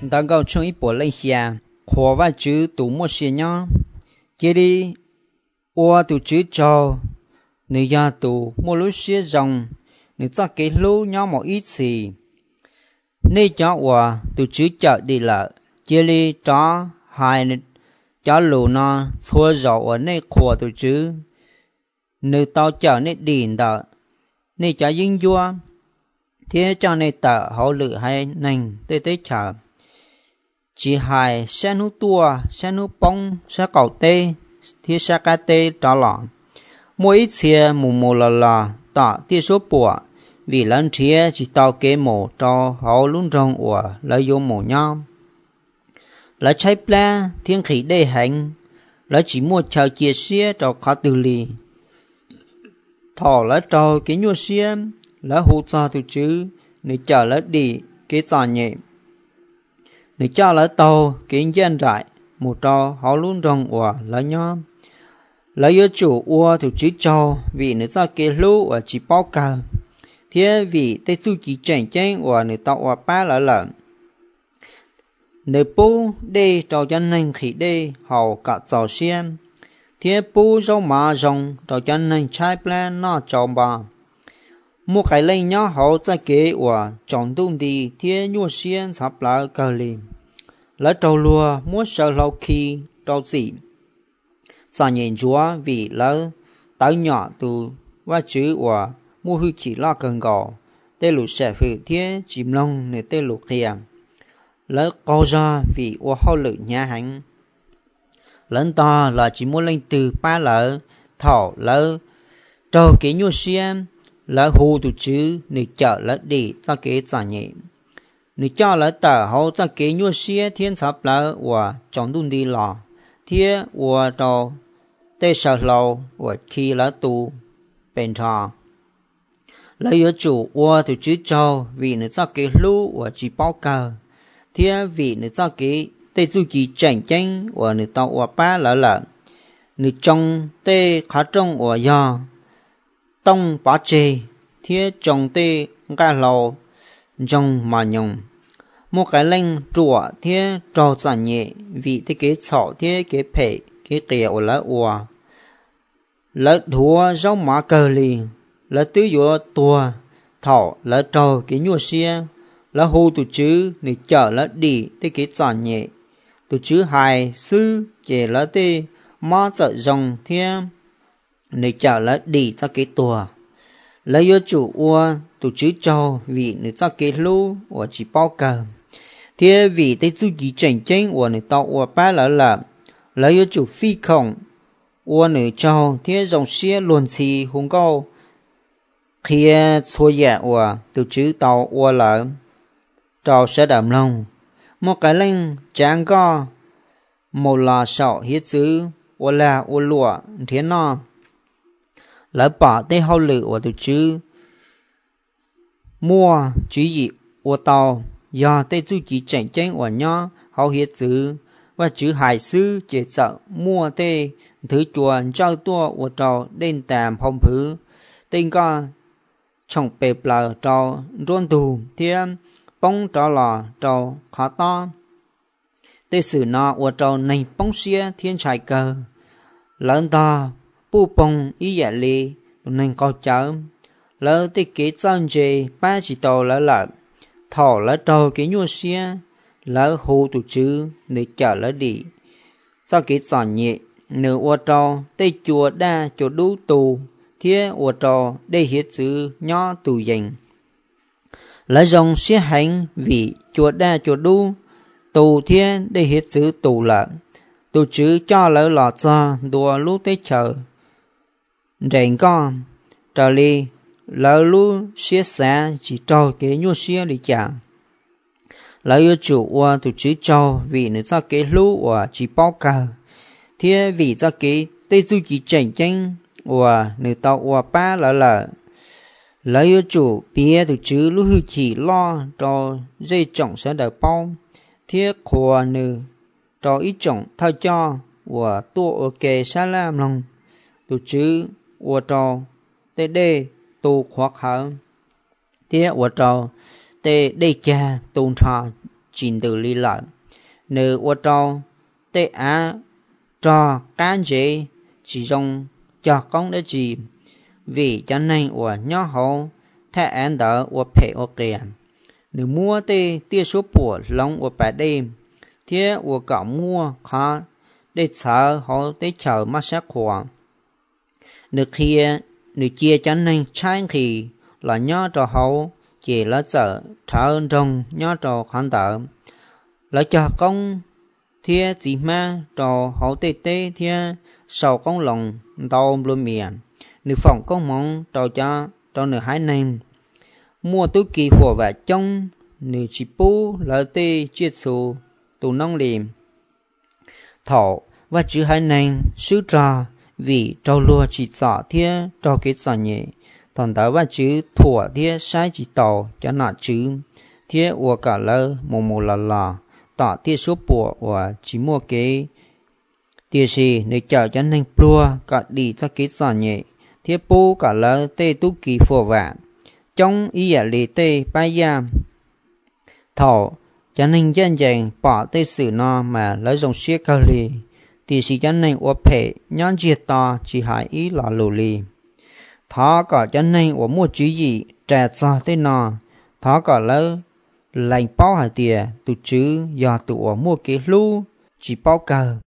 đã gạo trong ít bộ lên xe khó và chữ tụ một xe nhá kia đi ô tụ chữ cho người nhà tụ một lúc xe rồng người ta cái lú nhau một ít gì nên cho ô tụ chữ chợ đi lại kia đi cho hai cho lù nó xua rõ ở nơi khó tụ chữ người tao chợ nên điền đó nên cho dính vua thế cho nên tờ hậu lự hay nành tê tê chờ chỉ hai xe nút tua xe nút bông xe cầu tê thế xe cá tê trả lọ mỗi ít xe mù là tọ tia số bùa vì lần thế chỉ tao kế mù cho hậu luôn trong ủa lợi dụng mù nhau lấy trái pla thiên khí đề hành lấy chỉ mua chờ chia xe cho khó từ lì thọ lấy trò cái nhuộm xe lấy hỗ trợ từ chứ nếu chờ lấy đi cái trò nhẹ nếu cho lấy tàu cái dân rải một trò họ luôn rong ủa lấy nhau lấy yếu chủ ua từ chứ cho vì nếu ra cái lũ ở chỉ bao cờ thế vì tây su chỉ chèn chén ủa nếu tàu ủa ba lại lợn nếu bố đi cho dân nên khi đi họ cả trò xem thế bố rau mà rong cho dân nên trái plan nó cho bà một cái lên nhỏ họ在给我转动的天若先插了个里来走路摸手老气着急三年chúa vì lỡ tới nhỏ từ và chữ và mua hư chỉ lo cần gò tê lục sẽ phải thế chìm long để tê lục hiền lỡ co ra vì và hậu lự nhà hành lớn to là chỉ muốn lên từ ba lỡ thọ lỡ trâu cái nhu xiêm lỡ hù tụ chứ nếu chợ lỡ đi ra cái trả nhẹ nếu cho lỡ tờ hậu ra cái nhu xiêm thiên sắp lỡ và chọn đun đi lò thế và trâu tê sợ lâu và khi lỡ tù bên trò lỡ yếu chủ và tụ chứ trâu vì nếu ra cái lũ và chỉ bao cờ thế vì nếu ra cái tê du chỉ chảnh chanh và nếu tao và ba lỡ nếu trong tê khá trong và do tông bá chê thế trong tê cái lầu trong mà nhung một cái lệnh chùa thế trò trả nhẹ vì thế cái sọ thế cái phệ cái kẹo lá ua lá thua rau má cờ lì lá tứ dừa tua thọ lá trò cái nhua xia lá hô tụ chứ để chở lá đi thế cái trả nhẹ tụ chứ hài sư chè lá tê má sợ rồng thế để chở lá đi cho cái tua lấy yếu chủ ua tụ chứ cho vì nếu cho cái lũ và chỉ bao cờ thế vì tây du chỉ chảnh chảnh và nếu tao ua ba là lấy yếu chủ phi khổng ua nếu cho thế dòng xe luồn xì hùng câu khi xua dạ ua tụ chứ tao ua là trò sẽ đầm lòng một cái lên tráng co một là sọ hiết chữ ua là ua lụa thế nó lấy bỏ tê hậu lự và tụ chứ mua chứ gì ô tàu do tê chú chỉ chảnh chảnh và nhỏ hậu hiết chữ và chữ hải sư chế sợ mua tê thứ chuồn trao tua ô trò đền tàm phong phứ tên co trong bẹp lờ trò rôn tù thiên bông trò lò trò khó to tê sử nọ ô trò này bông xia thiên trái cờ lớn to bu bông ý dạ lì nên có chở lỡ thì cái chân gì ba chỉ tàu lỡ thỏ lỡ trâu cái nhuộm xe lỡ hù tụ chứ để chở lỡ đi sau cái chọn nhẹ nửa ô trâu tây chùa đa chỗ đu tù thế ô trâu đây hết chữ nhỏ tù dành lỡ dòng xe hành vì chùa đa chỗ đu tù thế đây hết chữ tù lỡ tù chứ cho lỡ lọt ra đùa lúc tây chờ rèn con trở đi lỡ lú xế xa chỉ cho cái nhuộm xế đi chẳng lỡ yêu chủ qua tụ chứ cho vì nếu ra cái lú và chỉ bao cờ thế vì ra cái tây du chỉ chảnh chanh và nếu tao qua ba lỡ yêu chủ bia tụ chứ lú hư chỉ lo cho dây trọng sẽ đỡ bao thế khổ nữ cho ít trọng thay cho và tua ok xa làm lòng tụ chứ và cho tê đê tu khoác hở thế và cho tê đê cha tôn trà chín từ lý lợi nữ ô trâu tê á cho cán chế chỉ dùng cho công để gì vì cho nên của nhỏ hậu thế anh đỡ của phải ok nữ mua tê tia số bùa lòng của bà đêm thế của cậu mua khó để chờ họ để chờ mắt sắc khoảng nữ kia nữ chia cho nên trái khi là nhỏ cho hậu chỉ là chờ thở trong nhỏ cho khán đỡ lại cho công thế chỉ mà cho hậu tê tê thế sau công lòng đau luôn miệng nữ phòng công mong cho nữ hái nem mua túi kỳ phổ và trong nữ chỉ bố lỡ tê chia số tụ nông liềm thọ và chữ hai nem sứ trà vì trâu lúa chỉ rõ thế cho cái rõ nhẹ còn đó và chữ thủa thế sai chỉ tàu cho nọ chữ thế của cả lơ mù là tỏ thế số bộ và chỉ mua cái tiền gì để chờ cho nên plua cả đi cho cái rõ nhẹ thế bố cả lơ tê tú kỳ phổ vạn trong ý giả lý tê bay ya thọ cho nên dân dành bỏ tê sự no mà lấy dòng xe cao lì thì sĩ cho nên ổ phê nhón diệt to chỉ hại ý lọ lù lì thọ cả cho nên ổ mua chữ gì trả cho tê no thọ cả lơ lành bao hạt tiền tụ chữ do tụ ổ mua cái lú chỉ bao cờ